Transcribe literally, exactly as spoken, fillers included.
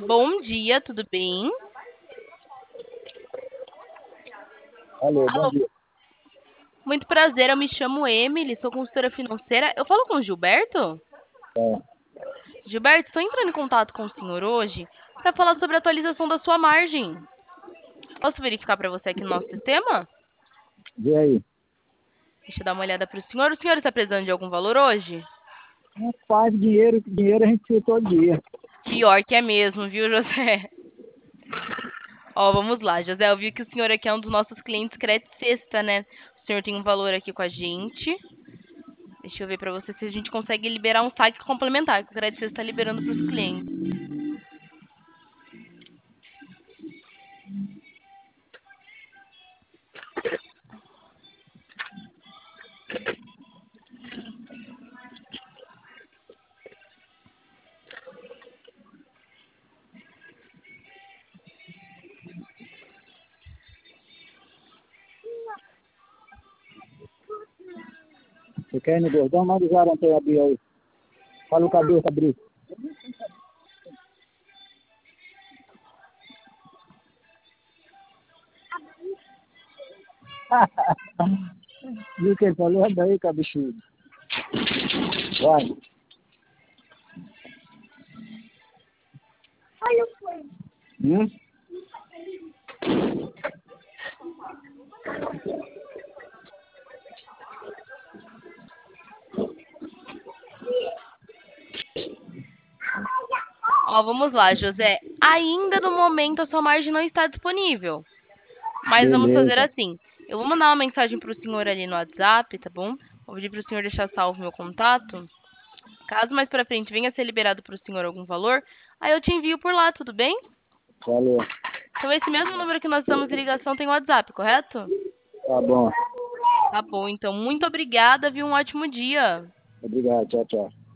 Bom dia, tudo bem? Alô, bom Alô, dia. muito prazer, eu me chamo Emily, sou consultora financeira. Eu falo com o Gilberto? É, Gilberto, estou entrando em contato com o senhor hoje para falar sobre a atualização da sua margem. Posso verificar para você aqui no nosso sistema? vê aí. Deixa eu dar uma olhada para o senhor. O senhor está precisando de algum valor hoje? Rapaz, dinheiro, dinheiro a gente precisa todo dia. Pior que é mesmo, viu, José? Ó, vamos lá, José, eu vi que o senhor aqui é um dos nossos clientes Crédito Sexta, né? O senhor tem um valor aqui com a gente. Deixa eu ver para você se a gente consegue liberar um saque complementar, que o Crédito Sexta está liberando para os clientes. Você quer ir no gordão? Manda o garantei abrir aí. Fala o cabeça abrir. Viu o que ele falou? Anda aí, cabeçudo. Vai. Hum? Ó, vamos lá, José. Ainda no momento a sua margem não está disponível. Mas vamos fazer Beleza. assim. Eu vou mandar uma mensagem para o senhor ali no WhatsApp, tá bom? Vou pedir para o senhor deixar salvo meu contato. Caso mais para frente venha a ser liberado para o senhor algum valor, aí eu te envio por lá, tudo bem? Valeu. Então esse mesmo número que nós estamos em ligação tem o WhatsApp, correto? Tá bom. Tá bom, então muito obrigada, viu? Um ótimo dia. Obrigado. Tchau, tchau.